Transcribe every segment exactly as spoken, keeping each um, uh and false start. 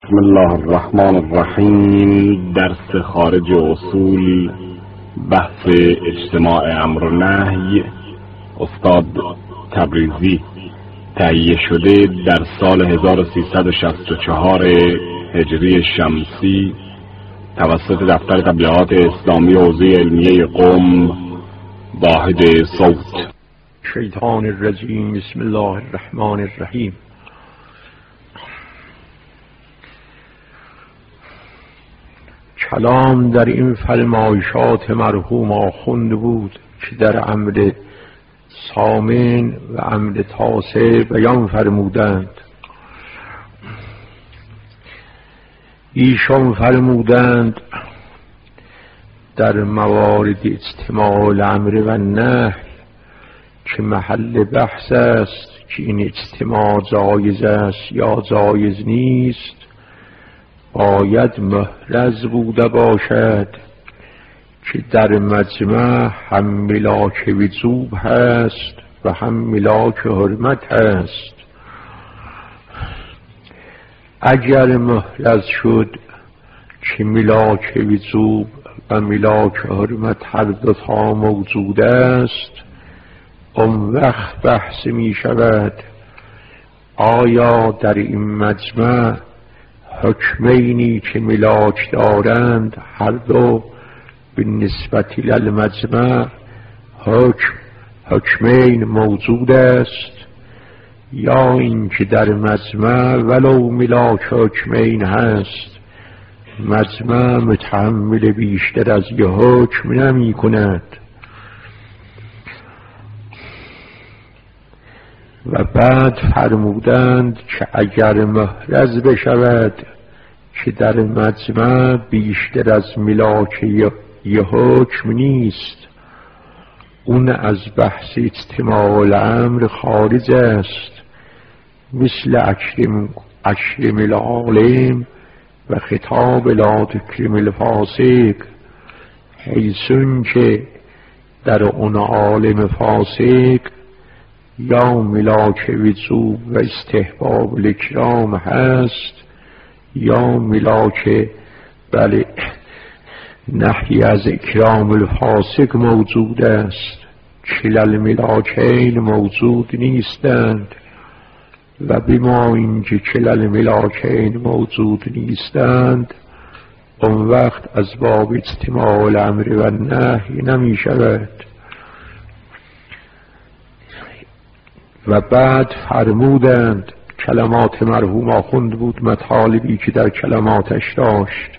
بسم الله الرحمن الرحیم. درس خارج اصول، بحث اجتماع امر و نهی، استاد تبریزی، تهیه شده در سال هزار و سیصد و شصت و چهار هجری شمسی توسط دفتر تبلیغات اسلامی حوزه علمیه قم، واحد صوت. شیطان الرجیم. بسم الله الرحمن الرحیم. کلام در این فرمایشات مرحوم آخوند بود که در امر سامن و امر تاسع بیان فرمودند. ایشان فرمودند در موارد اجتماع الامر و نهی که محل بحث است که این اجتماع جایز است یا جایز نیست، باید محرز بوده باشد که در مجمع هم ملاک وجوب هست و هم ملاک حرمت هست. اگر محرز شد که ملاک وجوب و ملاک حرمت هر دو تا موجود است، اون وقت بحث می شود آیا در این مجمع حکمینی که ملاک دارند هر دو به نسبت للمجمع حکم حکمین موجود است، یا اینکه در مجمع ولو ملاک حکمین هست، مجمع متحمل بیشتر از یه حکم نمی کند. و بعد فرمودند که اگر محرز بشود که در مجمع بیشتر از ملاک یه حکم نیست، اون از بحث اجتماع الامر خارج است، مثل اکرم اکرم العالم و خطاب لا تکرم الفاسق، حیثون که در اون عالم فاسق یا ملاک وجوب و استحباب الاکرام هست یا ملاک بله نهی از اکرام الفاسق موجود است. کلا الملاکین موجود نیستند و بما اینکه کلا الملاکین موجود نیستند، اون وقت از باب اجتماع الامر و نهی نمی شود. و بعد فرمودند، کلمات مرحوم آخوند بود، مطالبی که در کلماتش داشت.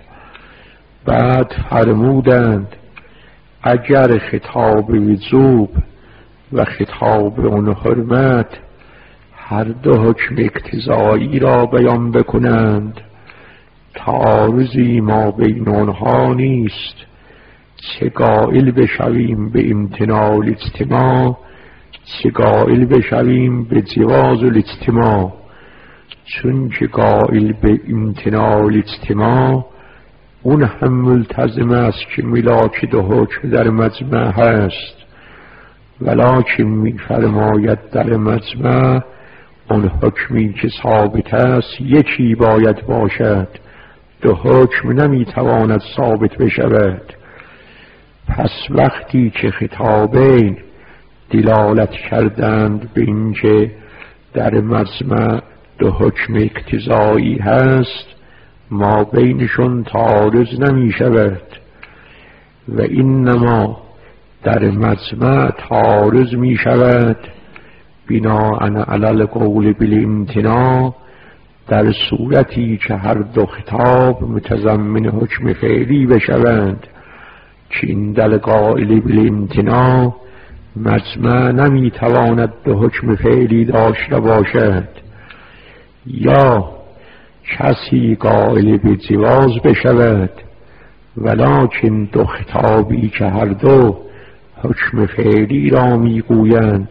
بعد فرمودند اگر خطاب وجوب و خطاب اون حرمت هر دو حکم اقتضایی را بیان بکنند، تعارضی ما بین آنها نیست، چه قائل بشویم به امتناع الاجتماع چه قائل بشویم به جواز الاجتماع. چون که قائل به امتناع الاجتماع اون هم ملتزم است که ملاک دو حکم در مجمع هست، ولکن می فرماید در مجمع اون حکمی که ثابت است یکی باید باشد، دو حکم نمی تواند ثابت بشود. پس وقتی که خطابین دلالت کردند به اینکه در مجمع دو حکم اقتضایی هست، ما بینشون تعارض نمی شود. و اینما در مجمع تعارض می شود بناء علی القول بالامتناع، در صورتی که هر دو خطاب متضمن حکم فعلی بشوند، که این در قائل بالامتناع مجمع نمی تواند به حکم فعلی داشته باشد، یا کسی قائل به جواز بشود ولکن دو خطابی که هر دو حکم فعلی را می گویند،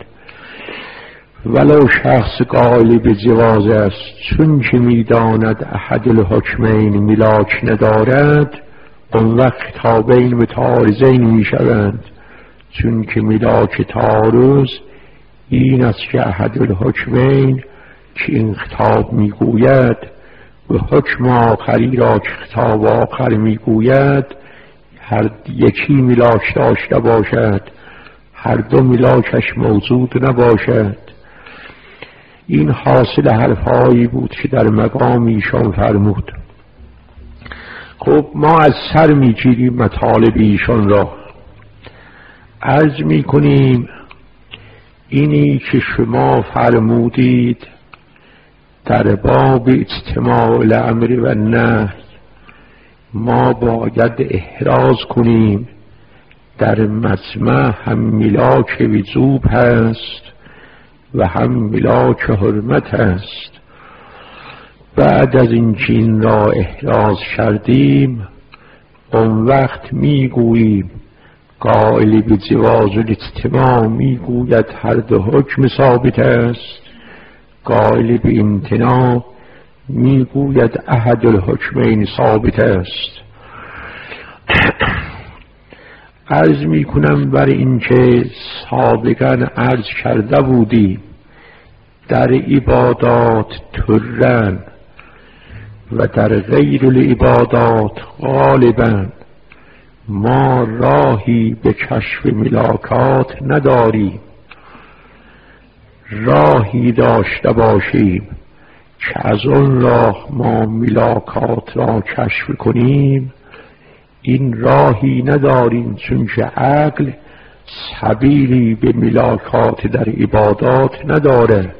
ولو شخص قائل به جواز است چون که می داند احد الحکمین ملاک ندارد، اون وقت خطابین متعارضین می شوند. چون که ملاک تعارض این است که احد الحکمین که این خطاب میگوید و حکم آخری را که خطاب آخر میگوید هر یکی ملاک داشته باشد، هر دو ملاکش موجود نباشد. این حاصل حرفهایی بود که در مقام ایشان فرمود. خب ما از سر میگیریم مطالب ایشان را، عرض میکنیم اینی که شما فرمودید در باب اجتماع الامر و نهی ما باید احراز کنیم در مجمع هم ملاک وجوب هست و هم ملاک حرمت هست. بعد از این که این را احراز کردیم اون وقت میگوییم قائل به جواز الاجتماع میگوید هر دو حکم ثابت است، قائل به امتناع میگوید احد الحکمین ثابت است. عرض میکنم بر این که سابقا عرض کرده بودیم در عبادات ترن و در غیر العبادات غالبا ما راهی به کشف ملاکات نداریم. راهی داشته باشیم که از اون راه ما ملاکات را کشف کنیم این راهی نداریم، چون که عقل سبیلی به ملاکات در عبادات ندارد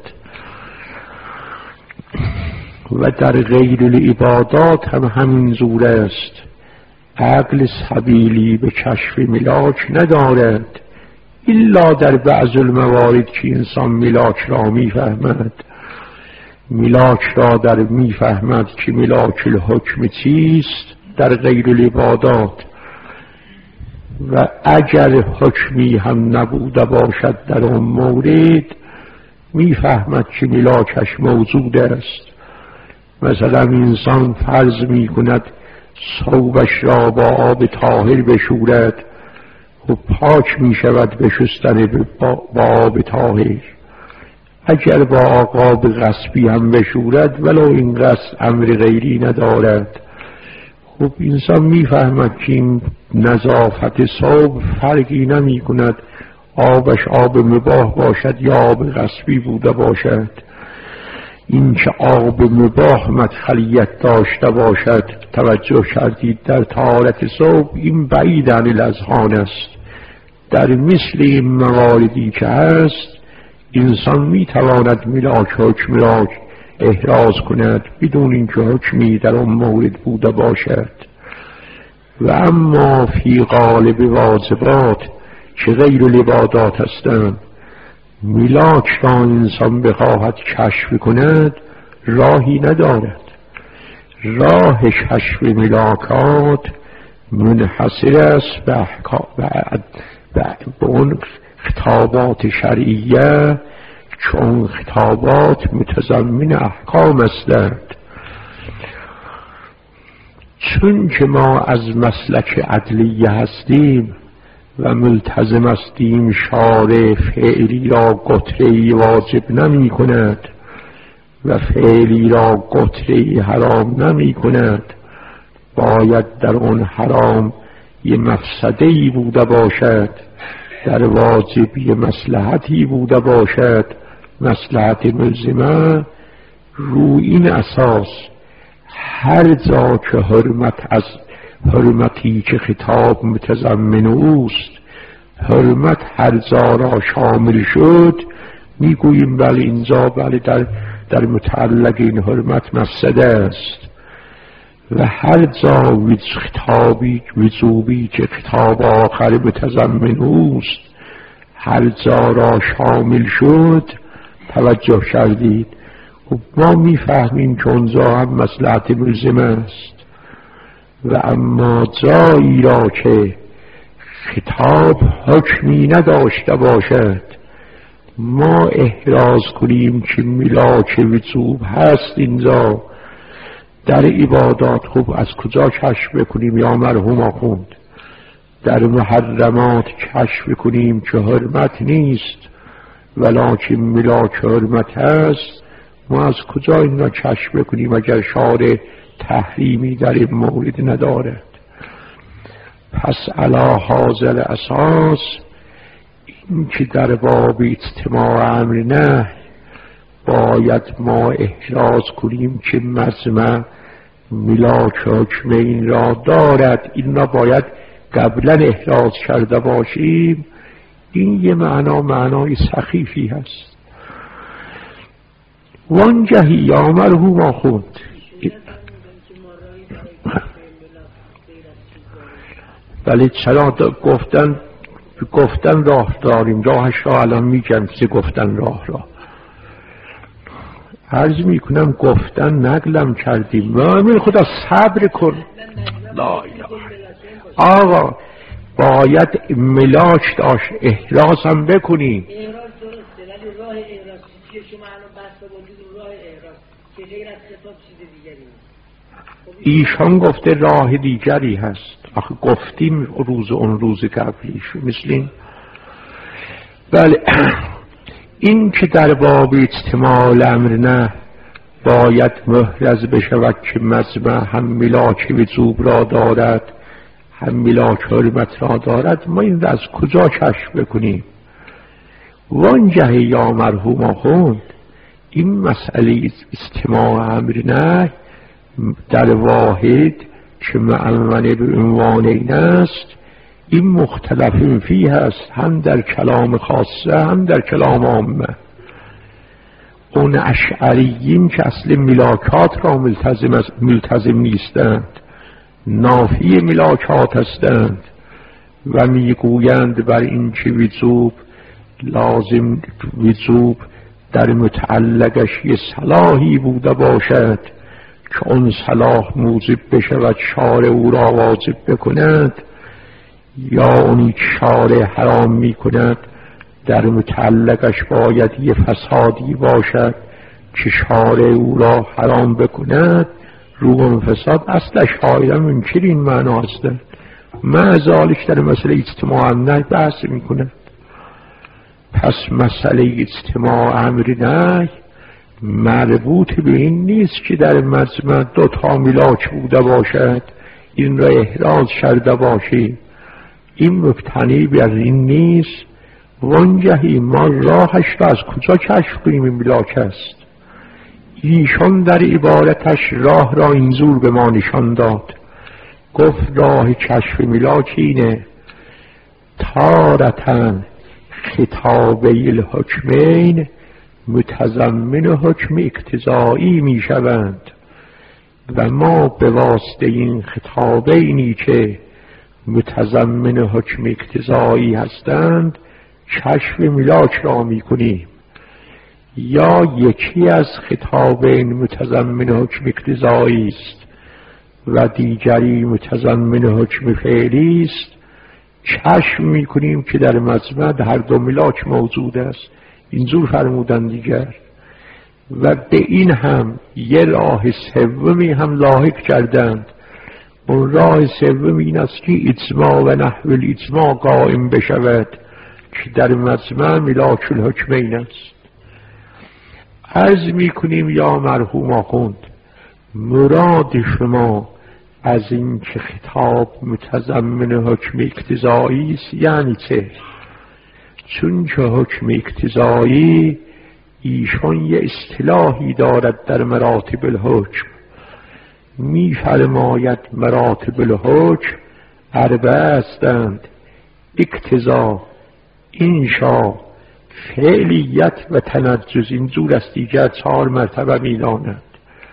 و در غیر العبادات هم همین زور است. عقل سبیلی به کشف ملاک ندارد الا در بعض الموارد که انسان ملاک را میفهمد. ملاک را در میفهمد که ملاک الحکم چیست در غیر العبادات، و اگر حکمی هم نبوده باشد در اون مورد میفهمد که ملاکش موجود است. مثلا انسان فرض می کند ثوبش را با آب طاهر بشورد، خب پاک می شود به شستن با آب طاهر. اگر با آب غصبی هم بشورد ولو این غصب امر غیری ندارد. خب انسان می فهمد که این نظافت ثوب فرقی نمی کند آبش آب مباح باشد یا آب غصبی بوده باشد. این که آب مباح مدخلیت داشته باشد توجه کردید در طهارت ثوب، این بعید عن الاذهان است. در مثل این مواردی که هست انسان می تواند ملاک حکم را احراز کند بدون اینکه حکمی در آن مورد بوده باشد. و اما فی غالب واجبات که غیر العبادات هستند ملاک را انسان بخواهد کشف کند راهی ندارد. راه کشف ملاکات منحصر است به به اون خطابات شرعیه، چون خطابات متضمن احکام هستند. چون که ما از مسلک عدلیه هستیم و ملتزم هستیم شارع فعلی را قطعی واجب نمی کند و فعلی را قطعی حرام نمی کند، باید در اون حرام یه مفسده‌ای بوده باشد، در واجب یه مصلحتی بوده باشد، مصلحت ملزمه. روی این اساس هر جا که حرمت از حرمتی که خطاب متضمن اوست حرمت هر جا را شامل شد میگوییم بله اینجا بله در, در متعلق این حرمت مفسده است. و هر جا خطابی وجوبی که خطاب آخر متضمن اوست هر جا را شامل شد توجه کردید. خب ما میفهمیم که اونجا هم مصلحت ملزم است. و اما جایی را که خطاب حکمی نداشته باشد ما احراز کنیم که ملاک وجوب هست اینجا در عبادات. خوب از کجا کشف بکنیم یا مرحوم آخوند؟ در محرمات کشف کنیم که حرمت نیست ولکن ملاک حرمت هست، ما از کجا این را کشف بکنیم اگر شارع تحریمی در این مورد ندارد؟ پس علی حاصل اساس این که در باب اجتماع امر نه باید ما احراز کنیم که مجمع ملاک حکمین را دارد، این را باید قبلا احراز کرده باشیم. این یه معنا معنای سخیفی هست. وانجهی یا مرحوم آخوند ولی چرا گفتن گفتن راه داریم، راهش را الان میگم که گفتن راه را عرض میکنم گفتن نقلم کردیم. من خدا صبر کن. لا اله آقا باید ملاک داشت، احراز هم بکنیم. احراز درسته ولی راه احراز چیه؟ شما الان بحث بودید راه احراز که غیر از خطاب چیز دیگری ایشان گفته راه دیگری هست. آخه گفتیم روز اون روز قبلیش مثل بله. این که در باب اجتماع الامر نه باید محرز بشود که مجمع هم ملاک وجوب را دارد هم ملاک حرمت را دارد، ما این از کجا کشف بکنیم؟ وانجه یا مرحوم آخوند این مسئله اجتماع امر نه در واحد که معنونه به عنوان این است، این مختلف فیه است، هم در کلام خاصه هم در کلام عامه. اون اشعریین که اصل ملاکات را ملتزم, ملتزم نیستند، نافی ملاکات هستند و میگویند بر این که وجوب لازم وجوب در متعلقش یه صلاحی بوده باشد که اون صلاح موجب بشود شارع او را واجب بکند، یا اونی که شارع حرام می کند در متعلقش باید یه فسادی باشد که شارع او را حرام بکند، رو اون فساد اصلش شارع منکر این معنا هستند. معذالک در مسئله اجتماع نه بحث می کند. پس مسئله اجتماع امر نه مربوط به این نیست که در مجمع دو تا ملاک بوده باشد این را احراز کرده باشی، این مبتنی بر این نیست. وانجهی ما راهش را از کجا کشف کنیم این ملاک است؟ ایشان در عبارتش راه را اینجور به ما نشان داد، گفت راه کشف ملاک اینه تارتن خطابه الحکمین متضمن حکم اقتضایی می شوند و ما به واسطه این خطابینی که متضمن حکم اقتضایی هستند کشف ملاک را می کنیم. یا یکی از خطابین متضمن حکم اقتضایی است و دیگری متضمن حکم فعلی است، کشف می کنیم که در مجمع هر دو ملاک موجود است. اینجور فرمودن دیگر. و به این هم یه راه سومی هم لاحق کردند. اون راه سوم این است که اجماع و نحو الاجماع قائم بشود که در مجمع ملاک الحکمین است. عرض می کنیم یا مرحوم آخوند مراد شما از این که خطاب متضمن حکم اقتضایی است یعنی چه؟ چون که حکم اقتضایی ایشان یه اصطلاحی دارد در مراتب الحکم، می فرماید مراتب الحکم اربعه هستند: اقتضا، انشا، فعلیت و تنجز. این جور است، دیگر چهار مرتبه می داند.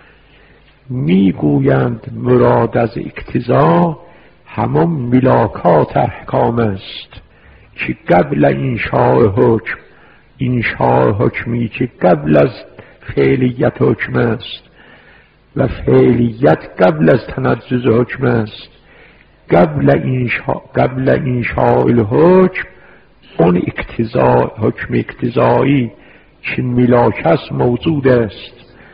می گویند مراد از اقتضا همان ملاکات احکام است که قبل انشاء حکم، انشاء حکمی که قبل از فعلیت حکم است و فعلیت قبل از تنجز حکم است. قبل انشاء قبل انشاء الحکم اون اقتضا، حکم اقتضایی که ملاک است موجود است.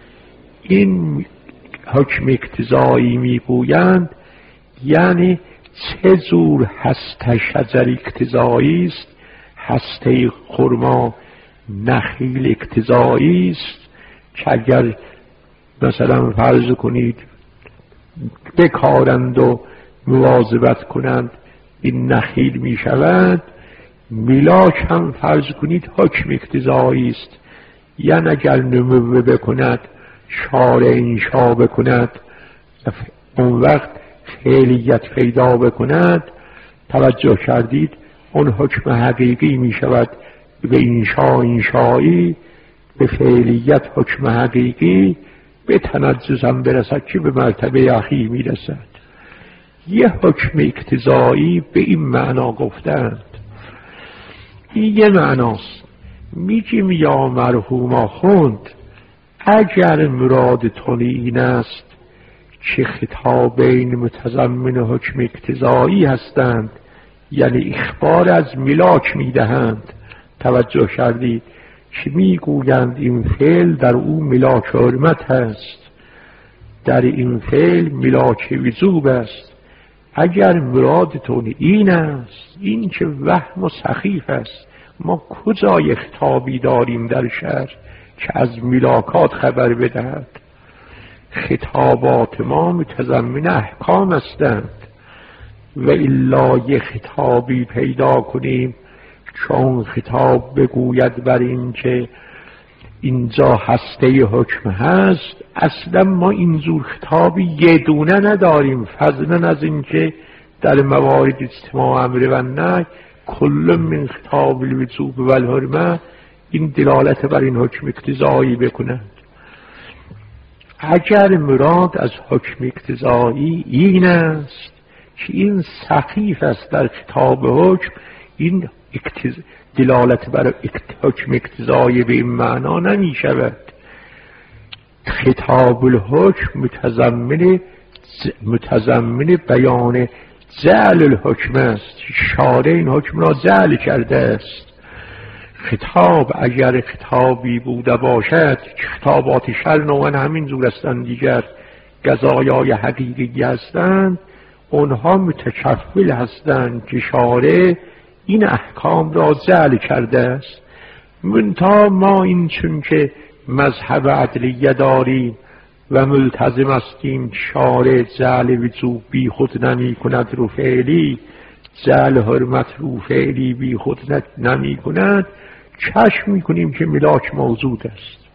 این حکم اقتضایی میگویند یعنی چه جور هسته شجر اقتضایی است، هسته خرما نخیل اقتضایی است که اگر مثلا فرض کنید بکارند و مواظبت کنند این نخیل می شود، میلاک هم فرض کنید حکم اقتضایی است، یعنی اگر نمو بکند شاره انشا بکند اون وقت فعلیت پیدا بکند، توجه کردید اون حکم حقیقی می شود به انشا انشایی، به فعلیت حکم حقیقی، به تنزز هم برسد که به مرتبه اخیر می رسد. یه حکم اقتضایی به این معنا گفتند. این یه معناست. میگیم یا مرحوم آخوند اگر مرادتون این است که خطابین متضمن حکم اقتضایی هستند، یعنی اخبار از ملاک میدهند، توجه کردید که میگویند این فعل در او ملاک حرمت هست، در این فعل ملاک وجوب است. اگر مرادتون این است، این که وهم و سخیف است، ما کجای خطابی داریم در شهر که از ملاکات خبر بدهد؟ خطابات ما متضمن احکام هستند و الا یه خطابی پیدا کنیم چون خطاب بگوید بر این که اینجا هسته حکم هست، اصلا ما اینجور خطابی یه دونه نداریم، فضلا از این که در موارد اجتماع امر و نهی کل من خطاب الوجوب و الحرمه این دلالت بر این حکم اقتضایی بکنند. اگر مراد از حکم اقتضایی این است که این سخیف است در خطاب حکم، این اقتض... دلالت بر حکم اقتضایی به این معنا نمی شود. خطاب الحکم متضمن متضمن بیان جعل الحکم است، شارع این حکم را جعل کرده است. خطاب اگر خطابی بوده باشد، خطابات شرع نوعا همین جور هستند، دیگر قضایای حقیقی هستند، اونها متکفل هستند که شارع این احکام را جعل کرده است. منتها ما این چون که مذهب عدلیه داریم و ملتزم هستیم شارع جعل وجوب بی خود نمی کند رو فعلی، جعل حرمت رو فعلی بی خود نمی کند، چشم می کنیم که ملاک موجود است.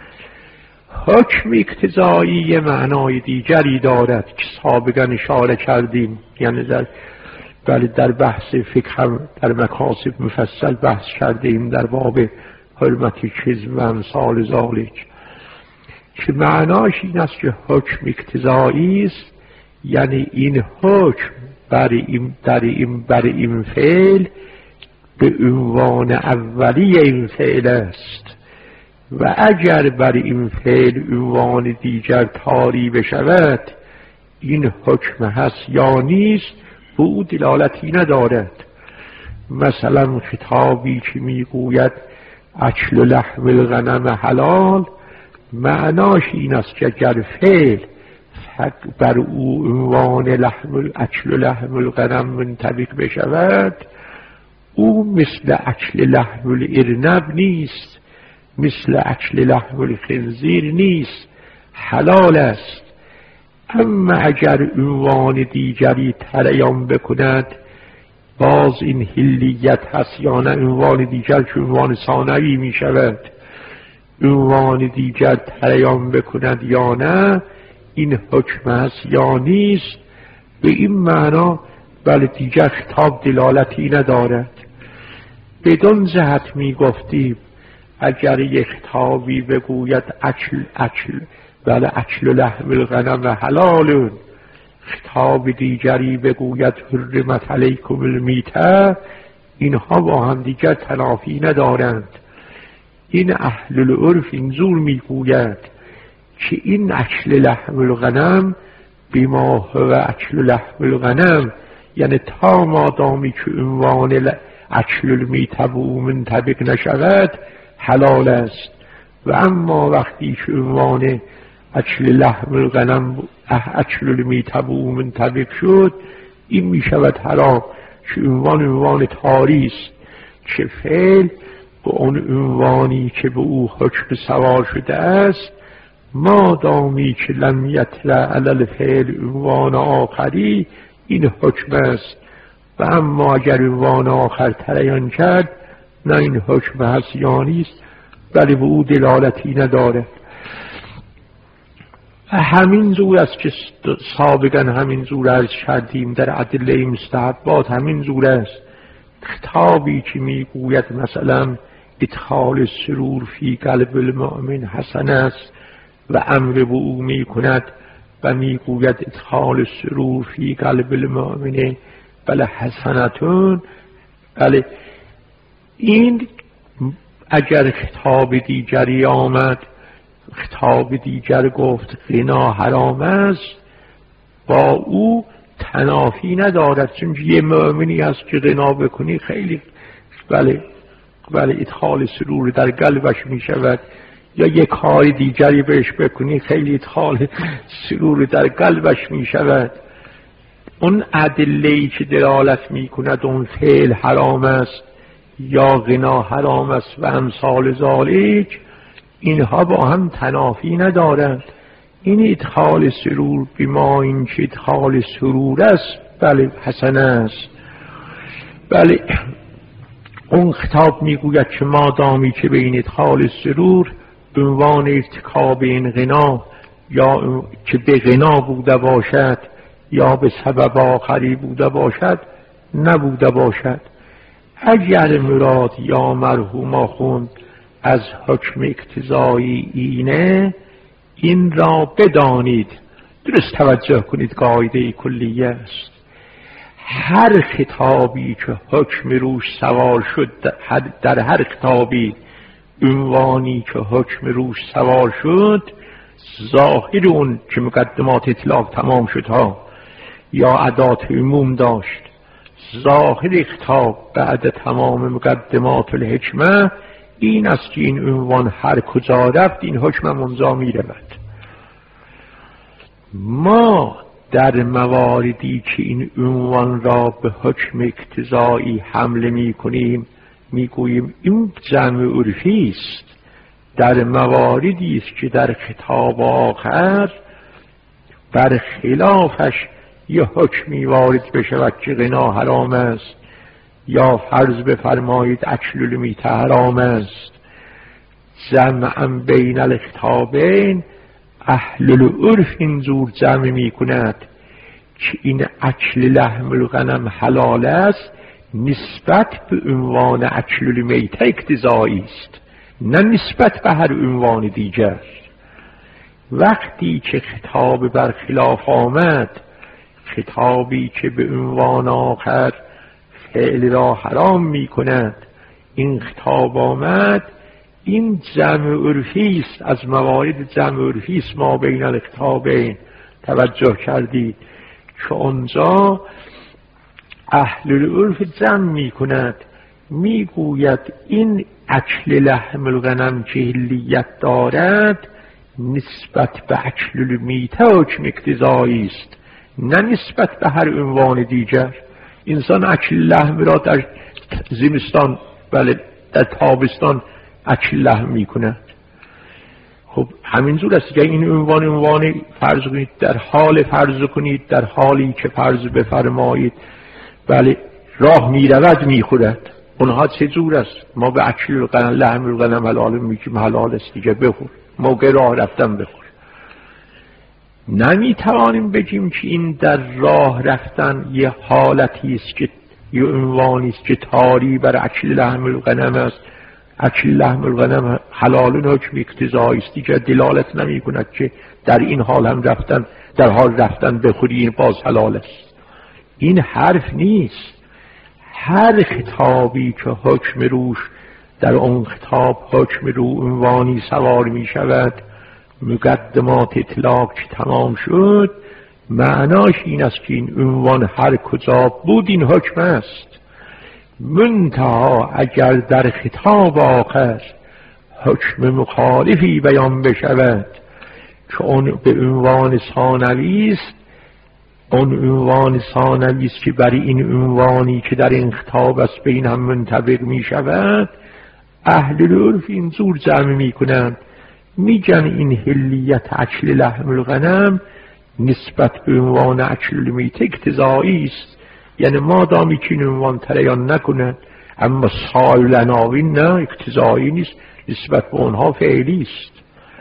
حکم اقتضایی معنای دیگری دارد که سابقا اشاره کردیم، یعنی در بله در بحث فقه در مکاسب مفصل بحث کردیم در باب حرمت کذب و امثال ذالک، که معناش این است که حکم اقتضایی است، یعنی این حکم بر این در این بر این فعل به عنوان اولی این فعل است و اگر بر این فعل عنوان دیگر طاری بشود این حکم هست یا نیست به او دلالتی ندارد. مثلا خطابی که میگوید اکل لحم الغنم حلال، معناش این است که اگر فعل بر او عنوان لحم اکل لحم الغنم منطبق بشود او مثل اکل لحم الارنب نیست، مثل اکل لحم الخنزیر نیست، حلال است. اما اگر عنوان دیگری تریان بکند باز این حلیت هست یا نه، عنوان دیگر که عنوان ثانوی می شود، عنوان دیگر تریان بکند یا نه، این حکم هست یا نیست، به این معنا بله دیگر خطاب دلالتی ندارد. بدون جهت می گفتیم اگر یک خطابی بگوید اکل اکل بله اکل لحم الغنم و حلال، خطاب دیگری بگوید حرمت علیکم المیته، اینها با هم دیگر تنافی ندارند. این اهل العرف اینجور میگوید که این اکل لحم الغنم بما هو اکل لحم الغنم، یعنی تا مادامی که عنوان اکل المیته به او منطبق نشود حلال است، و اما وقتی که عنوان اکل لحم الغنم اکل المیته به او منطبق شد این می شود حرام، که عنوان عنوان طاری است که فعل به اون عنوانی که به او حکم سوار شده است، ما دامی که لم یطلع علی الفعل عنوان آخری، این حکم است. و اما اگر عنوان آخر تریان کرد، نه این حکم هسیانی است، ولی به او دلالتی ندارد. و همین زور است که سابقا همین زور عرض کردیم در ادله مستحبات، همین زور است. خطابی که میگوید مثلا ادخال سرور فی قلب المؤمن حسن است و امر به او میکند و میگوید ادخال سرور فی قلب المؤمن بله حسنتون، بله این اگر خطاب دیگری آمد، خطاب دیگر گفت غنا حرام است، با او تنافی ندارد، چون یه مؤمنی است که غنا بکنی خیلی بله بله ادخال سرور در قلبش می شود، یا یک کار دیگری بهش بکنی خیلی ادخال سرور در قلبش می شود. اون ادله‌ای که دلالت می کند اون فعل حرام است یا غنا حرام است و امثال ذالک، اینها با هم تنافی ندارند. این ادخال سرور بما این که ادخال سرور است بله حسن است. بله اون خطاب میگوید که ما دامی که به این ادخال سرور به عنوان ارتکاب این غنا یا که به غنا بوده باشد یا به سبب آخری بوده باشد نبوده باشد. اگر مراد یا مرحوم خوند از حکم اقتضایی اینه، این را بدانید، درست توجه کنید، قاعده کلیه است. هر خطابی که حکم روش سوار شد، در هر خطابی عنوانی که حکم روش سوار شد، ظاهر اون که مقدمات اطلاق تمام شد ها یا ادات عموم داشت، ظاهر خطاب بعد تمام مقدمات الحکمه این است که این عنوان هر کجا رفت این حکم منزا می رود. ما در مواردی که این عنوان را به حکم اقتضایی حمله می کنیم می گوییم این جمع عرفی است. در مواردی است که در خطاب آخر بر خلافش یه حکمی وارد بشود که غنا حرام است یا فرض بفرمایید اکل المیت حرام است، جمعا بین الخطابین اهل العرف این زور جمع می کند که این اکل لحم الغنم حلال است، نسبت به عنوان اکل المیت اقتضایی است، نه نسبت به هر عنوان دیگر. وقتی که خطاب برخلاف آمد، خطابی که به عنوان آخر فعل را حرام می کند، این خطاب آمد، این جمع عرفی است، از موارد جمع عرفی است ما بین الخطابین. توجه کردید که اونجا اهل العرف جمع می کند، می گوید این اکل لحم الغنم که حلیت دارد نسبت به اکل المیت حکم اقتضایی است، نه نسبت به هر عنوان دیگر. انسان اکل لحم را در زمستان بله در تابستان اکل لحم می کند. خب همینجور است که این عنوان عنوان فرض کنید، در حال فرض کنید در حالی که فرض بفرمایید بله راه می رود می خورد، اونها چه جور است؟ ما به اکل لحم الغنم حلال میگیم، حلال است دیگه بخور، موقع راه رفتن بخور. نمی توانیم بگیم که این در راه رفتن یه حالتی است که یه عنوانی است که طاری بر اکل لحم الغنم است. اکل لحم الغنم حلال حکم اقتضایی است دیگه، دلالت نمی کند که در این حال هم رفتن در حال رفتن بخوری این باز حلال است. این حرف نیست. هر خطابی که حکم روش در اون خطاب حکم رو عنوانی سوار می شود، مقدمات اطلاق که تمام شد، معناش این است که این عنوان هر کجا بود این حکم است. منتها اگر در خطاب آخر حکم مخالفی بیان بشود که اون به عنوان ثانوی است، اون عنوان ثانوی است که برای این عنوانی که در این خطاب است به این هم منطبق می شود، اهل العرف اینجور جمع میکنند، میگن این حلیت اکل لحم الغنم نسبت به عنوان اکل المیت اقتضایی است، یعنی مادامی که این عنوان تریان نکنند، اما سال عناوین نه، اقتضایی نیست، نسبت به اونها فعلی است.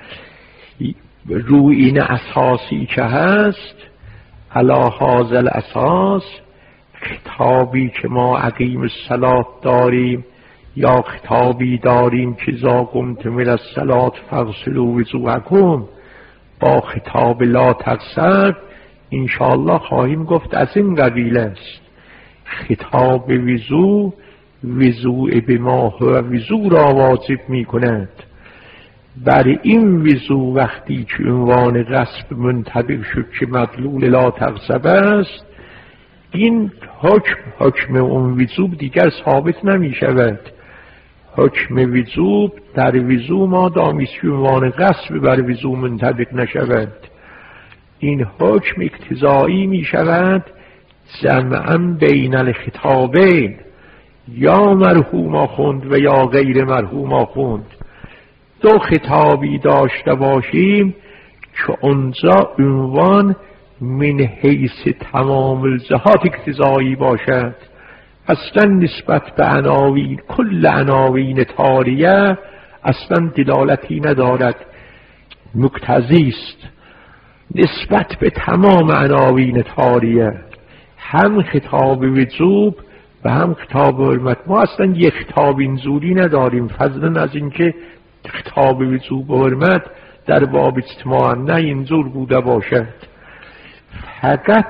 روی این اساسی که هست، علی هذا الاساس، خطابی که ما اقیم الصلاة داریم یا خطابی داریم که اذا قمتم الی الصلاة فاغسلوا وجوهکم، با خطاب لا تقصر انشاءالله خواهیم گفت از این قبیل است. خطاب وضو، وضوء به ما هو وضو را واجب می کند. بر این وضو وقتی که عنوان غصب منطبق شد که مدلول لا تغصب است، این حکم حکم اون وضو دیگر ثابت نمی شود. حکم وضو در وضو ما دامی که عنوان غصب بر وضو منطبق نشود، این حکم اقتضایی می شود جمعاً بین الخطابین، یا مرحوم خوند و یا غیر مرحوم خوند. دو خطابی داشته باشیم که اونجا عنوان من حیث تمام الجهات اقتضایی باشد، اصلا نسبت به عناوین کل عناوین تاریه اصلا دلالتی ندارد، مقتضی است نسبت به تمام عناوین تاریه، هم خطاب وجوب و هم خطاب حرمت. ما اصلا یک خطاب اینجوری نداریم، فضلا از اینکه خطاب وجوب و حرمت در باب اجتماع نه اینجور بوده باشد. فقط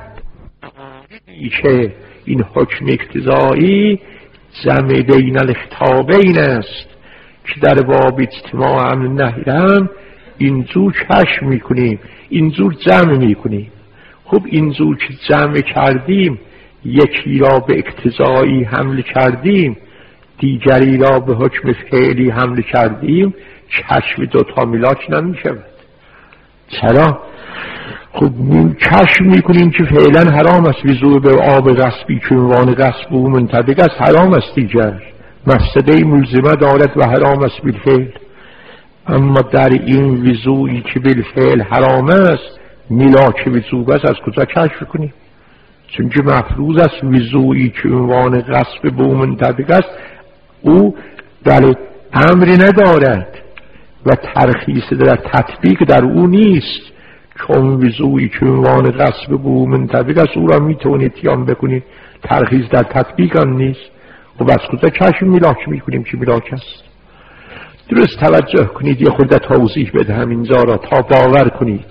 که این حکم اقتضایی جمع بین الخطابین است که در باب اجتماع هم نهی هم اینجور کشف میکنیم، اینجور جمع میکنیم. خب اینجور که جمع کردیم، یکی را به اقتضایی حمل کردیم، دیگری را به حکم فعلی حمل کردیم، کشف دوتا ملاک نمی شود. چرا؟ خب کشف میکنیم که فعلا حرام است وضوء به آب غصبی که عنوان غصب و منطبق است، حرام است دیگر، مفسده ملزمه دارد و حرام است بالفعل. اما در این وضوئی که بالفعل حرام است ملاک وضوء است، از کجا کشف کنیم؟ چون که مفروض است وضوئی که عنوان غصب به منطبق است او در امر ندارد و ترخیص در تطبیق در او نیست، چون وضوئی که عنوان غصب به منطبق است او را میتونید اتیان بکنید، ترخیص در تطبیق هم نیست. خب از کجا کشف ملاک میکنیم که ملاک است؟ درست توجه کنید، یه خورده توضیح بدهم اینجا را تا باور کنید.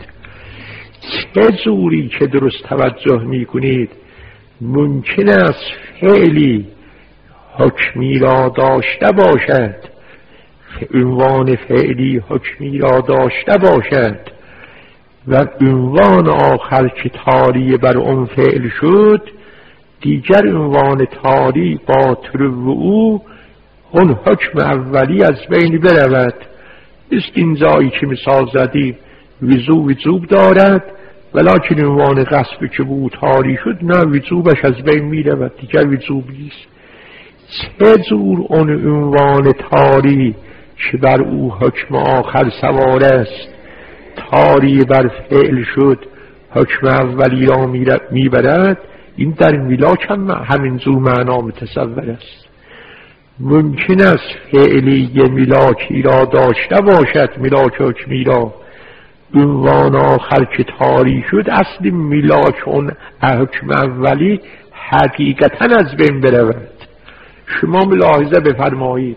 چه جوری که درست توجه میکنید ممکن است فعلی حکمی را داشته باشد، عنوان فعلی حکمی را داشته باشد و عنوان آخر که تاری بر اون فعل شد، دیگر عنوان تاری با طلوع او اون حکم اولی از بین برود. است این جایی که مثال زدیم وضوع وجوب دارد ولکن عنوان غصب که بود تاری شد، نه وجوبش از بین می رود، دیگر وجوب نیست. چه جور اون عنوان تاری که بر او حکم آخر سوار است، تاری بر فعل شد حکم اولی را می برد، این در ملاک هم همین جور معنا متصور است. ممکن است فعلی ملاکی را داشته باشد، ملاک حکمی را، عنوان آخر که تاری شد اصل ملاک اون حکم اولی حقیقتا از بین برود. شما ملاحظه بفرمایید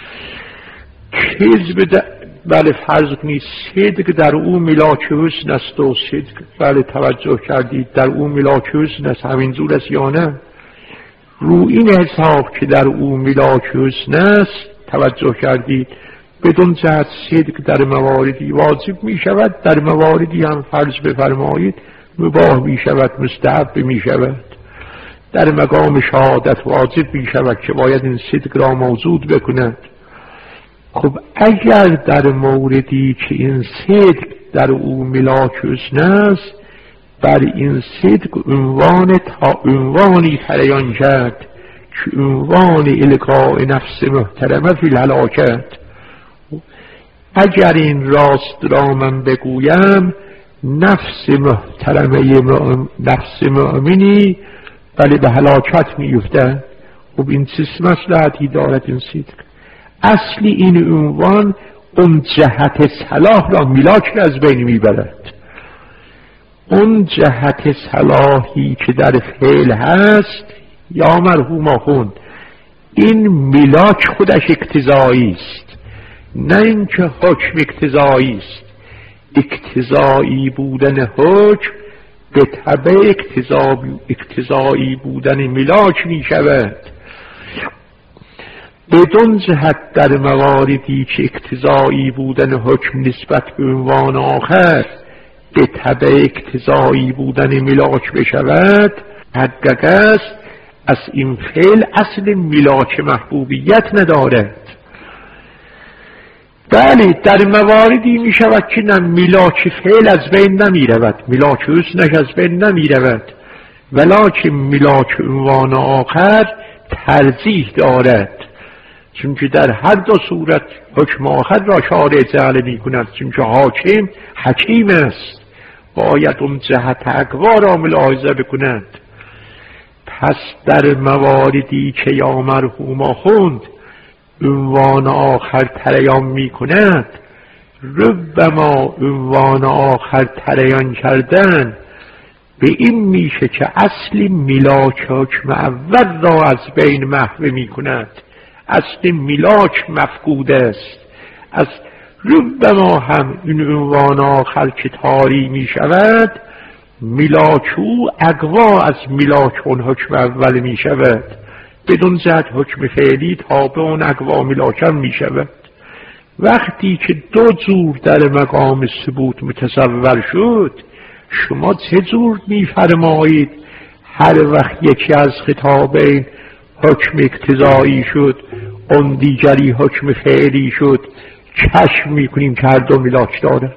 کذب بله فرض کنید صدق در او ملاک حسن است و صدق بله توجه کردید در او ملاک حسن است، همینجور است یا نه؟ رو این حساب که در او ملاک حسن است توجه کردید، بدون جهت صدق در مواردی واجب می شود، در مواردی هم فرض بفرمایید مباح می شود، مستحب می شود. در مقام شهادت واجب می شود که باید این صدق را موجود بکند. خب اگر در موردی که این صدق در او ملاک حسن است، بر این صدق عنوان تا عنوانی تریان کرد که عنوان القاء نفس محترمه فی الهلاکت. اگر این راست را من بگویم نفس محترمه مؤمن، نفس مؤمنی بله به هلاکت میفته. خب این چیست مصلحتی دارد این صدق؟ اصلی این عنوان اون جهت صلاح را میلاک را از بین میبرد. اون جهت صلاحی که در فعل هست یا مرحوم آخوند این میلاک خودش اقتضایی است، نه اینکه حکم اقتضایی است. اقتضایی بودن حکم به تبع اقتضایی بودن میلاک می شود. بدون جهت در مواردی که اقتضایی بودن حکم نسبت به عنوان آخر به تبع اقتضایی بودن میلاک بشود، حقیقت است از این فعل اصل میلاک محبوبیت ندارد. بله در مواردی می شود که نه میلاک فعل از بین نمی رود، میلاک حسنش از بین نمی رود، ولکن میلاک عنوان آخر ترجیح دارد، چون که در هر دو صورت حکم آخر را شارع جعل می کند، چون که حاکم حکیم است، باید اون جهت اقوا را ملاحظه بکند. پس در مواردی که یا مرحوم آخوند عنوان آخر تریان می کند، ربما عنوان آخر تریان کردن به این میشه که اصل میلاک حکم اول را از بین محو می کند. اصل میلاک مفقود است. از ربما هم این عنوان آخر که تاری می شود میلاک او اقوا از میلاک اون حکم اول می شود، بدون جهت حکم فعلی تابع اون اقوا میلاکم می شود. وقتی که دو جور در مقام ثبوت متصور شد، شما چه جور می فرمایید هر وقت یکی از خطابین حکم اقتضایی شد اون دیگری حکم فعلی شد کشف می کنیم که هر دو میلاک دارد؟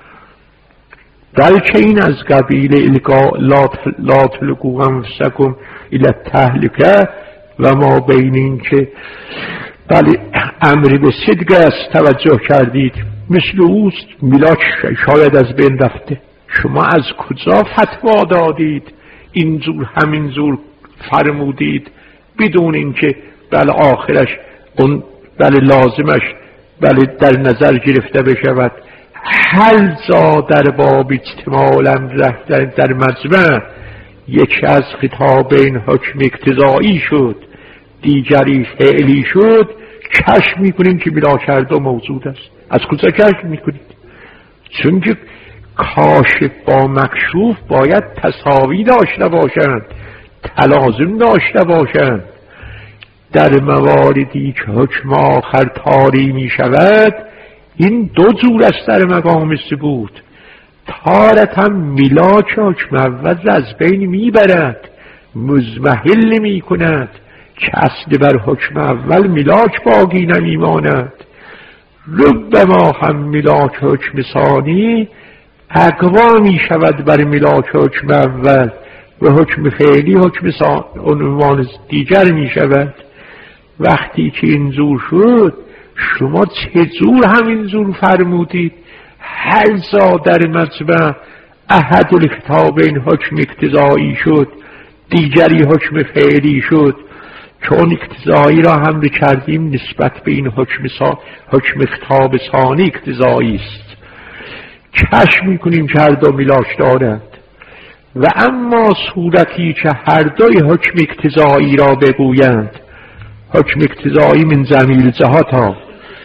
بلکه این از قبیل القاء لا تلقوا انفسکم الی التهلکه و ما بین این که بله امری به صدق است توجه کردید مثل اوست، میلاک شاید از بین رفته. شما از کجا فتوا دادید اینجور همینجور فرمودید بدون اینکه بله آخرش اون بله لازمش بله در نظر گرفته بشود؟ هر جا در باب اجتماع الامر در, در مجمع یکی از خطابین حکم اقتضایی شد دیگری فعلی شد، کشف میکنیم که میلاک هر دو موجود است. از کجا کشف میکنید؟ چون که کاشف با مکشوف باید تساوی داشته باشند، تلازم داشته باشند. در مواردی که حکم آخر تاری می شود این دو جور است در مقام ثبوت. تارتا میلاک حکم اول از بین می برد، مزمحل می کند که اصل بر حکم اول میلاک باقی نمی ماند. ربما هم میلاک حکم ثانی اقوا می شود بر میلاک حکم اول و حکم فعلی حکم عنوان دیگر می شود. وقتی که اینجور شد شما چجور همینجور فرمودید هر جا در مجمع احد الخطابین حکم اقتضایی شد دیگری حکم فعلی شد، چون اقتضایی را حمل کردیم نسبت به این حکم سا... حکم خطاب ثانی اقتضایی است، کشف میکنیم که هر دو میلاک دارند. و اما صورتی که هر دوی حکم اقتضایی را بگویند، حکم اقتضایی من جمیل جهات ها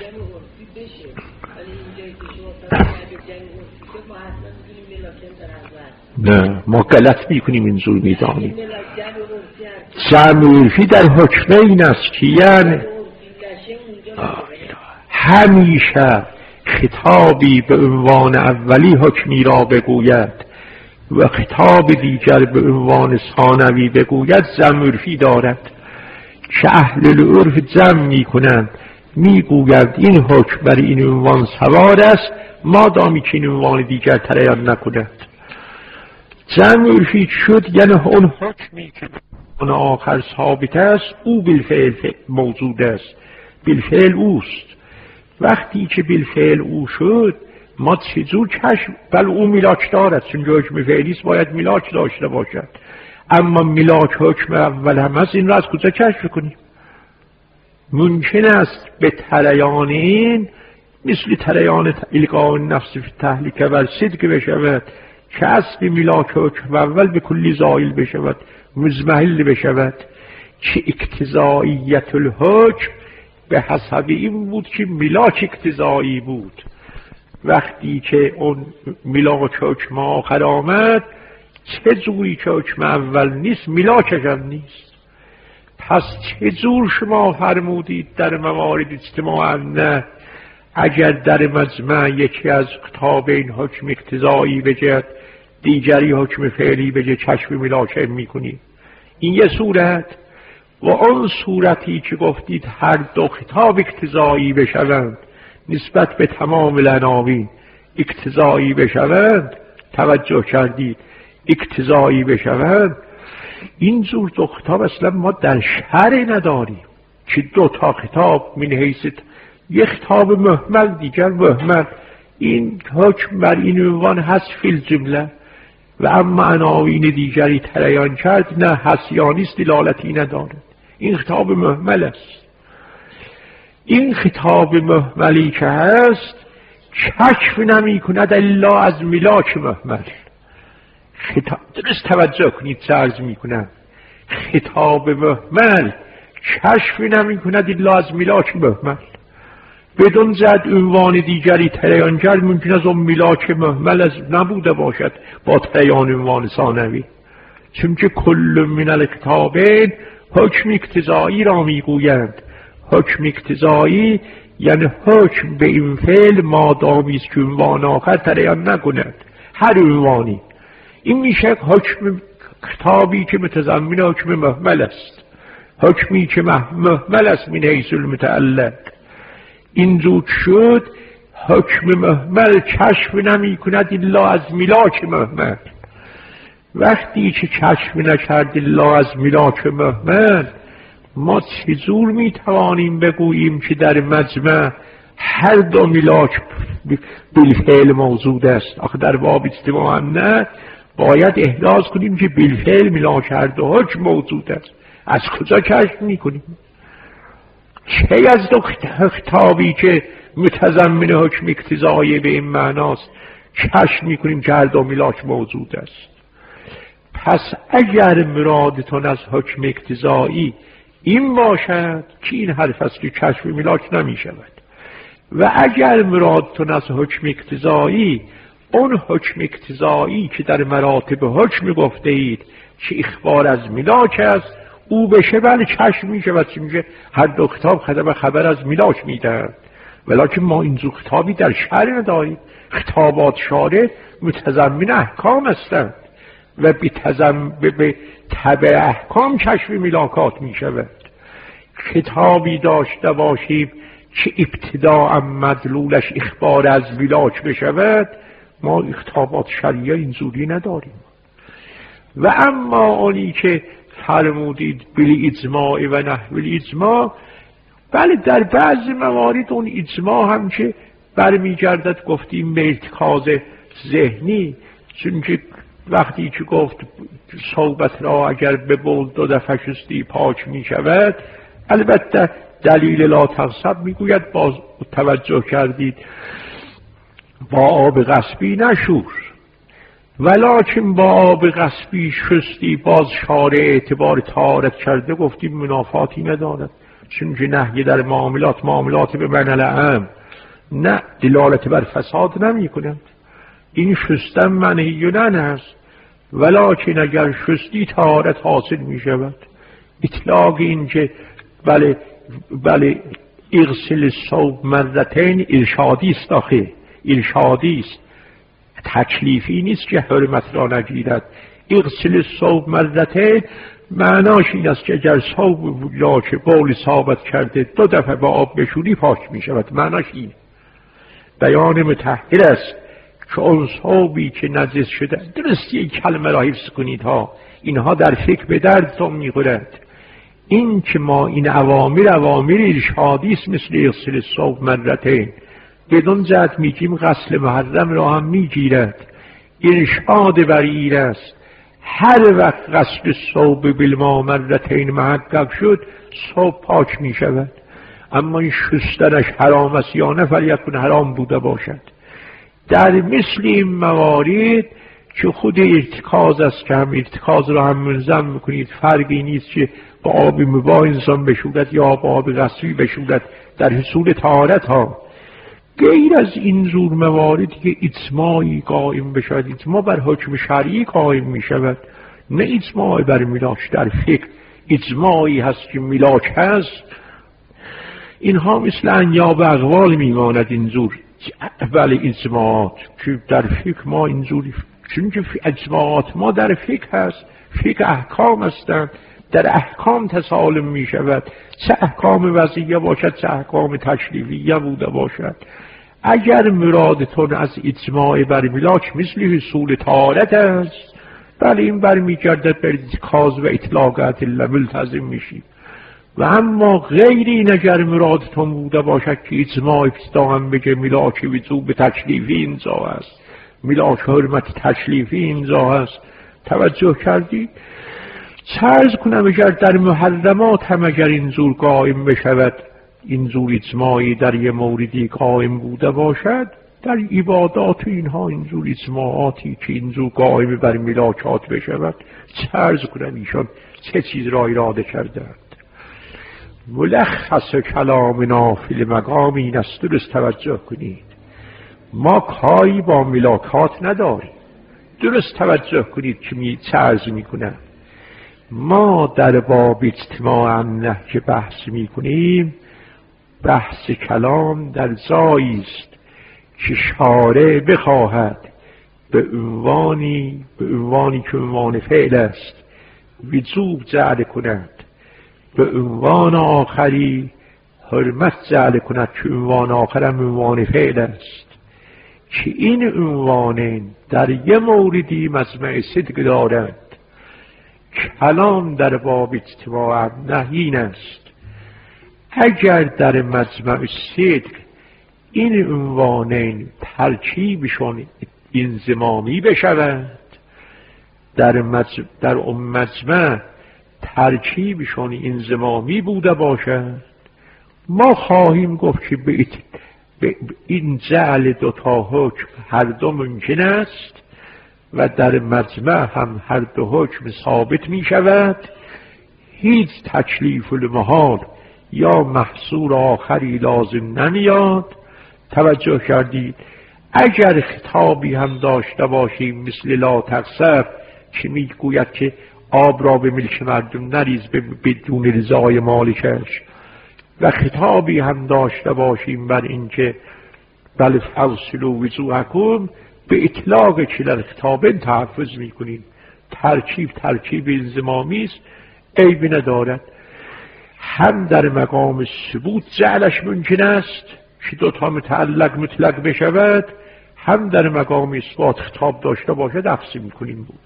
نه ما غلط میکنیم اینجور میدانیم. جمیل در حکم این است که یعنی همیشه خطابی به عنوان اولی حکمی را بگوید و خطاب دیگر به عنوان ثانوی بگوید ضمعرفی دارد که اهل العرف جمع می کنند، می گوید این حکم بر این عنوان سوار است مادامی که این عنوان دیگر تریان نکند. جمع عرفی شد یعنی اون حکمی که اون آخر ثابت است، او بالفعل موجود است، بالفعل اوست. وقتی که بالفعل او شد ما چجور چشم، بل او میلاک دارد، چون حکم فعلیست باید میلاک داشته باشد، اما میلاک حکم اول هم هست، این را از کجا کشف کنیم؟ ممکن است به تریان این مثل تریان القاء النفس فی التهلکه و صدق بشود، کسب میلاک حکم اول به کلی زائل بشود، مزمحل بشود، که اقتضاییت الحکم به حسب این بود که میلاک اقتضایی بود. وقتی که اون میلاک حکم آخر آمد، چه جوری که حکم اول نیست میلاکش هم نیست. پس چه جور شما فرمودید در موارد اجتماع نه اگر در مجمع یکی از کتاب این حکم اقتضایی بجد دیگری حکم فعلی بجد کشف میلاکه میکنید؟ این یه صورت. و اون صورتی که گفتید هر دو خطاب اقتضایی بشوند نسبت به تمام العناوین اقتضایی بشوند، توجه کردید اقتضایی بشوند، این جور دو خطاب اصلا ما در شرع نداریم که دو تا خطاب من حیث یک خطاب مهمل دیگر مهمل، این حکم بر این عنوان هست فی الجمله و اما عناوین دیگری تریان کرد نه هسیانیست، دلالتی ندارد، این خطاب مهمل است. این خطاب مهملی که هست کشف نمی کند الا از میلاک مهمل. خطاب درست توجه کنید چه عرض می کنم، خطاب مهمل کشف نمی کند الا از میلاک مهمل. بدون زد عنوان دیگری تریان کرد ممکن است اون میلاک مهمل از نبوده باشد با تریان عنوان ثانوی، چون که کل من الکتابین حکم اقتضایی را میگویند. حکم اقتضایی یعنی حکم به این فعل مادامی است که عنوان آخر تریان نکند، هر عنوانی. این میشه حکم کتابی که متضمن حکم مهمل است، حکمی که مهمل است من حیث المتعلق. این زود شد حکم مهمل کشف نمی کند الا از میلاک مهمل. وقتی که کشف نکرد الا از میلاک مهمل، ما چجور می توانیم بگوییم که در مجمع هر دو میلاک بالفعل موجود است؟ آخه در باب اجتماع هم نه باید احراز کنیم که بالفعل میلاک هر دو حکم موجود است. از کجا کشف می کنیم؟ چه از دو خطابی که متضمن حکم اقتضایی به این معناست کشف می کنیم که هر دو میلاک موجود است؟ پس اگر مرادتون از حکم اقتضایی این باشد که این حرف است که کشف میلاک نمی شود، و اگر مرادتون از حکم اقتضایی اون حکم اقتضایی که در مراتب حکم گفته اید که اخبار از میلاک است او بشه، بله کشف می شود، چی میشه؟ هر دو خطاب خطاب خبر از میلاک میدهند، ولیکن ما این دو خطابی در شرع نداریم. خطابات شارع متضمن احکام هستند و به تزم به تبع احکام کشف میلاکات می شود. خطابی داشته باشیم که ابتداء مدلولش اخبار از میلاک بشود، ما خطابات شریعه این زودی نداریم. و اما اونی که فرمودید بلی اجماع و نحوی اجماع، بله در بعض موارد اون اجماع هم که برمیگردد گفتیم به ارتکاز ذهنی، چون که وقتی که گفت صحبت را اگر به بول دو دفعه شستی پاک می شود، البته دلیل لا تغصب می گوید، باز توجه کردید با آب غصبی نشور، ولکن با آب غصبی شستی باز شارع اعتبار طهارت کرده، گفتیم منافاتی ندارد، چون که نهی در معاملات معاملات به معنی العام نه دلالت بر فساد نمی کنند. این شستن منهی و نه است، ولکن اگر شستی طهارت حاصل می شود. اطلاق این که بله بله اغسل الثوب مرتين ارشادی است، آخه ارشادی است، تکلیفی نیست که حرمت را نگیرد. اغسل الثوب مرتين معناش این است که اگر ثوب یا که بول ثابت کرده دو دفعه با آب بشوری پاک می شود، معناش این. بیان مطهر است که اون ثوبی که نجس شده، درستی این کلمه را حفظ کنید ها، اینها در فکر به دردتان میخورد. این که ما این اوامر اوامر ارشادی است، مثل اغسل الثوب مرتین، بدون جهت میگیم غسل محرم را هم میگیرد، ارشاد بر این است. هر وقت غسل ثوب بالماء مرتین محقق شد، ثوب پاک می شود. اما این شستنش حرام است یا نه، فلیکن حرام بوده باشد. در مثل این موارد که خود ارتکاز است که هم ارتکاز را هم منظم میکنید، فرقی نیست که با آب مباح انسان بشورد یا با آب غسلی بشورد در حصول طهارت ها. غیر از این زور مواردی که اجماعی قائم بشود، اجماع بر حکم شرعی قائم می شود، نه اجماع بر میلاک. در فقه اجماعی هست که میلاک هست، اینها مثل انیاب اقوال میماند این زور. بله اجماعات که در فقه ما این زوری، چون که اجماعات ما در فقه هست، فقه احکام هستند، در احکام تسالم می شود، چه احکام وضعیه باشد چه احکام تشریفیه بوده باشد. اگر مرادتون از اجماع بر میلاک مثل حصول طهارت است، بله این برمیگردد بر اتخاذ و اطلاقات ملتزم میشید. و اما غیر این اگر مرادتون بوده باشد که اجماع ابتدا هم بگه میلاک وجوب تشریفی اینجا است، میلاک حرمت تشریفی اینجا است، توجه کردی؟ چرز کنم اگر در محرمات هم اگر این زور قائم بشود، این زور اجماعی در یه موردی قائم بوده باشد، در عبادات اینها این زور اجماعاتی که این زور قائم بر میلاکات بشود، چرز کنم ایشان چه چیز را اراده کردند. ملخص کلامنا فی المقام این است، درست توجه کنید، ما کاری با میلاکات نداریم. درست توجه کنید که می چه عرض می کنم. ما در باب اجتماع نهج بحث می کنیم، بحث کلام در جایی است که شارع بخواهد به عنوانی به عنوانی که عنوان فعل است وجوب جعل کند، به عنوان آخری حرمت جعل کند که عنوان آخرم عنوان فعل است، که این عنوان در یه موردی مجمع صدق دارند. کلام در باب اجتماع نهی است. اگر در مجمع صدق این عنوانین ترکیبشون انضمامی بشود، در مجمع, در مجمع ترکیبشون انضمامی بوده باشد، ما خواهیم گفت که به این جعل دوتا حکم هر دو ممکن است و در مجمع هم هر دو حکم ثابت می شود. هیچ تکلیف المحال یا محصور آخری لازم نمیاد. توجه کردید؟ اگر خطابی هم داشته باشیم مثل لا تقصر که میگوید که آب را به ملک مردم نریز بدون رضای مالکش، و خطابی هم داشته باشیم بر اینکه بل فاصلوا وجوهکم، به اطلاق کلا الخطابین تحفظ میکنیم. ترکیب ترکیب انضمامی است، عیبی ندارد. هم در مقام ثبوت جعلش ممکن است که دوتا متعلق مطلق بشود، هم در مقام اثبات خطاب داشته باشد افصی میکنیم بود.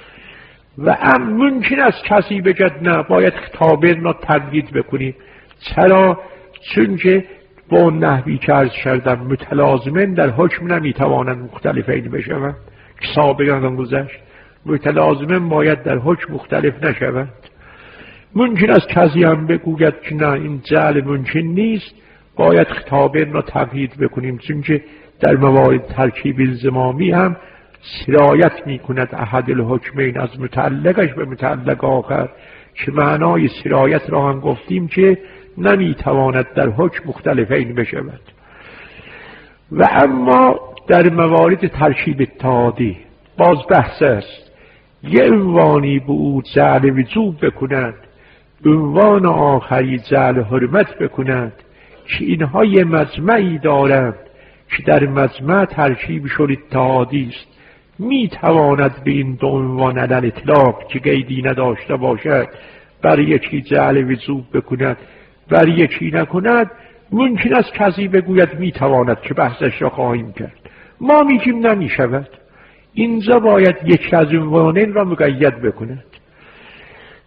و هم ممکن است کسی بگد نه باید خطابین را تردید بکنیم. چرا؟ چون که با نحوی که عرض کردم متلازمین در حکم نمیتوانند مختلفین بشوند که سابقا گذشت. متلازمین باید در حکم مختلف نشوند. ممکن است کسی هم بگوید که نه این جعل ممکن نیست، باید خطابین را تقیید بکنیم، چون که در موارد ترکیب انضمامی هم سرایت میکند احد الحکمین از متعلقش به متعلق آخر، که معنای سرایت را هم گفتیم که نمیتواند در حکم مختلفین بشود. و اما در موارد ترکیب اتحادی باز بحث است. یه عنوانی به او جعل وجوب بکند، عنوان آخری جعل حرمت بکند، که اینها یه مجمعی دارند که در مجمع ترکیبشون اتحادی است. میتواند به این دو عنوان علی الاطلاق که قیدی نداشته باشد بر یکی جعل وجوب بکند، بر یکی نکند. ممکن است کسی بگوید میتواند که بحثش را خواهیم کرد. ما میگیم نمیشود. اینجا باید یکی از عنوانین را مقید بکند.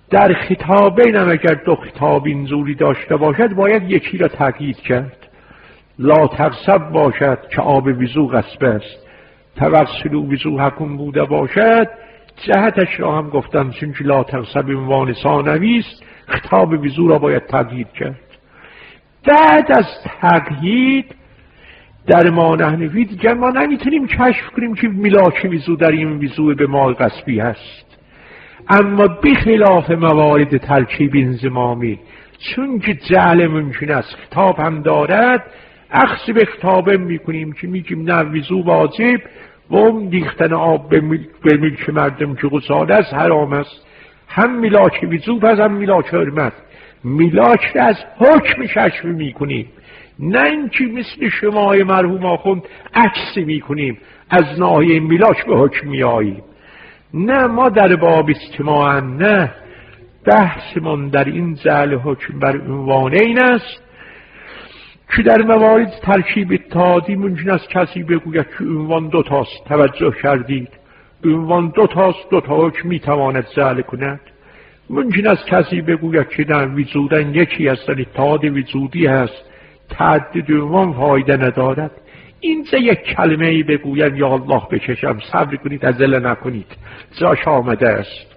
در خطابین هم اگر دو خطاب اینجوری داشته باشد باید یکی را تأکید کرد. لا تغصب باشد که آب وضو غصب است، توسلوا وضوءکم بوده باشد جهتش را هم گفتم، چون که لا تغصب عنوان ثانوی است، خطاب وضو را باید تأکید کرد. بعد از تأکید در ما نحنفی دیگر ما نمیتونیم کشف کنیم که ملاک وضو در این وضو به ماء غصبی هست. اما بخلاف موارد ترکیب انضمامی، چون که جعل ممکن است خطاب هم دارد، اخذ به خطابه میکنیم که میگیم نه وضو واجب و اون ریختن آب به ملک مردم که غسال است حرام است. هم ملاک وضو پس هم ملاک حرمت. ملاک را از حکم کشف میکنیم، نه اینکه مثل شما مرحوم آخوند عکس میکنیم از ناحیه ملاک به حکم میاییم. نه، ما در باب استماع هم نه، بحثمون در این جعل حکم بر عنوان این است که در موارد ترکیب اتحادی ممکن است کسی بگوید که عنوان دو تاست. توجه کردید؟ عنوان دو تاست، دو تا حکم میتواند جعل کند. ممکن است کسی بگوید که نه، وجودن یکی است، اتحاد وجودی هست، تعدد عنوان فایده ندارد. اینجا یک کلمه ای بگویم یا الله بکشم، صبر کنید، عجله نکنید، جاش آمده است،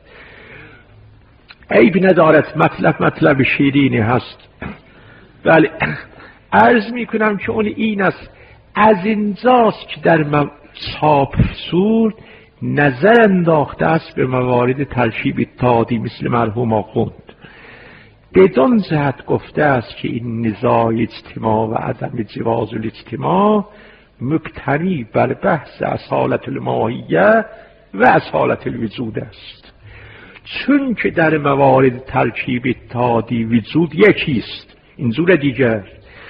عیب ندارد، مطلب مطلب شیرینی هست. بله، عرض میکنم که اون این است، از اینجاست که در صاف سور نظر انداخته است به موارد ترکیب اتحادی مثل مرحوم آخوند. بدون جهت گفته است که این نزاع اجتماع و عدم جواز الاجتماع مبتنی بر بحث اصالت الماهیه و اصالت الوجود است. چون که در موارد ترکیب اتحادی وجود یکیست. اینجور دیگر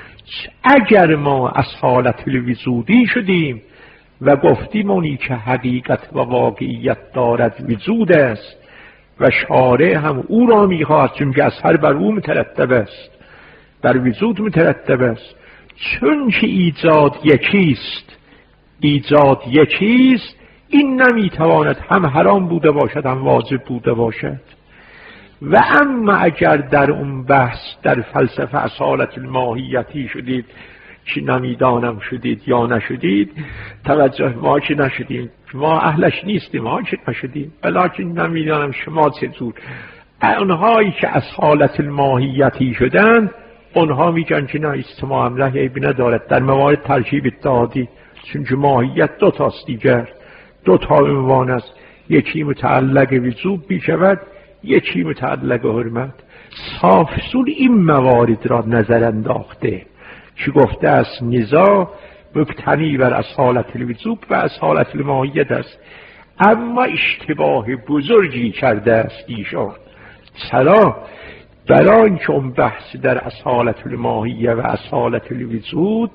اگر ما اصالت الوجودی شدیم و گفتیم اونی که حقیقت و واقعیت دارد وجود است و شارع هم او را میخواهد، چون که اثر بر او مترتب است، بر وجود مترتب است، چون که ایجاد یکیست، ایجاد یکیست، این نمیتواند هم حرام بوده باشد هم واجب بوده باشد. و اما اگر در اون بحث در فلسفه اصالت الماهیتی شدید که نمیدانم شدید یا نشدید، توجه، ما که نشدیم، ما اهلش نیستیم، ما که نشدیم، بلکه نمیدانم شما چطور. اونهایی که اصالت الماهیتی شدند اونها میگن که نه، استماع امره عیب ندارد در موارد ترکیب اتحادی، چون که ماهیت دو تاست دیگر، دو تا عنوان است، یکی متعلق وجوب میشود، یکی متعلق حرمت. صاف اصول این موارد را نظر انداخته که گفته است نزاع مبتنی بر اصالت الوجوب و اصالت الماهیت است. اما اشتباه بزرگی کرده است ایشان. چرا؟ برای اینکه اون بحث در اصالت الماهیه و اصالت الوجود،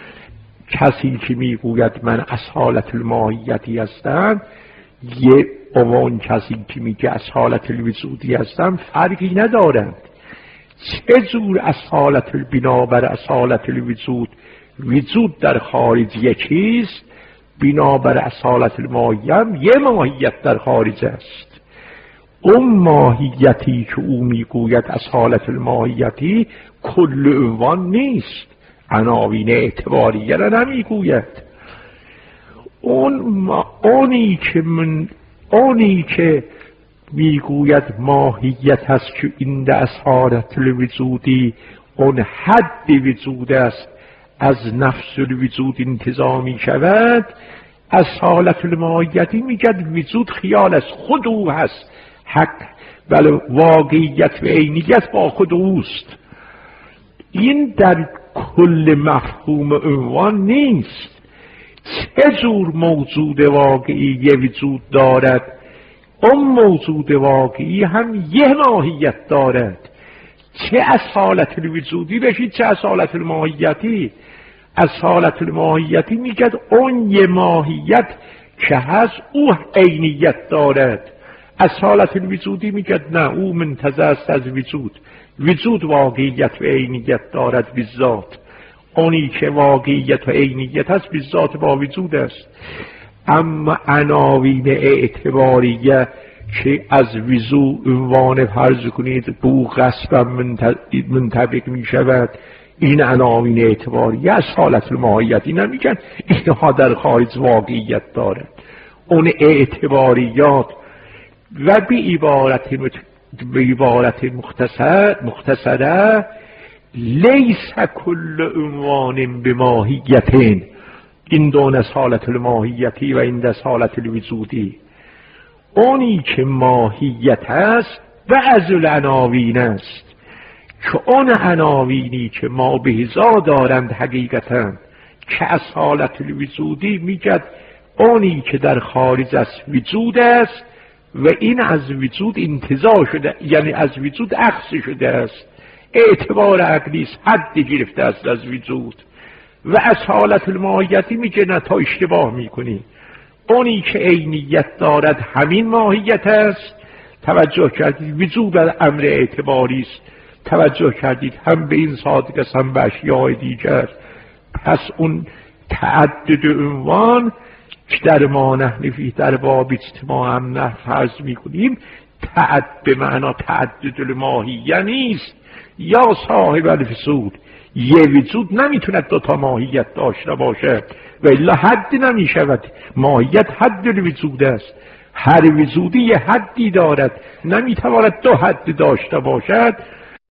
کسی که میگوید من اصالت الماهیتی هستم یه اون کسی که میگه اصالت الوجودی هستم فرقی ندارند. چه جور اصالت بنابر اصالت الوجود، وجود در خارج یکیست، بنابر اصالت الماهیه هم یه ماهیت در خارج است. اون ماهیتی که او میگوید اصالت الماهیتی کل عنوان نیست، عناوین اعتباریه را نمیگوید. اون ما اونی که من اونی که میگوید ماهیت هست که این در اصالت الوجودی اون حد وجود است از نفس الوجود انتظامی شود، اصالت الماهیتی میگد وجود خیال است، خود او هست، حق بله واقعیت و عینیت با خود اوست. این در کل مفهوم عنوان نیست. چه جور موجود واقعی یه وجود دارد، اون موجود واقعی هم یه ماهیت دارد. چه اصالت الوجودی بشید چه اصالت الماهیتی. اصالت الماهیتی میگد اون یه ماهیت که هست او عینیت دارد. اصالت الوجودی میگد نه، او منتزه است از وجود، وجود واقعیت و عینیت دارد بالذات. اونی که واقعیت و عینیت هست بالذات با وجود است. اما عناوین اعتباریه که از وضو عنوان فرض کنید بو غصبا منطبق می شود، این عناوین اعتباری از حالت الماهیتی نمیگن، اینها در خارج واقعیت دارد. اون اعتباریات و به عبارت به عبارت مختصر مختصره لیس کل عنوان به ماهیتین، این دون از حالت الماهیتی و این از حالت الوجودی. اونی که ماهیت است و از العناوین است، که اون عناوینی که ما به هزار دارند حقیقتا که از حالت الوجودی میگد اونی که در خارج از وجود است و این از وجود انتزاع شده، یعنی از وجود اخذ شده است، اعتبار عقلی است، حد گرفته است از وجود. و از حالت الماهیتی میگه نه، تا اشتباه میکنی، اونی که عینیت دارد همین ماهیت است. توجه کردید وجود امر اعتباری است، توجه کردید هم به این صادق است هم به اشیاء دیگر. پس اون تعدد عنوان که در ما نحنفی در باب اجتماع هم نه فرض میکنیم، تعدد به معنا تعدد الماهیه نیست. یا صاحب الفسود، یه وجود نمیتوند دو تا ماهیت داشته باشد و الا حد نمیشود. ماهیت حد الوجود است، هر وجودی یه حدی دارد، نمیتواند دو حد داشته باشد.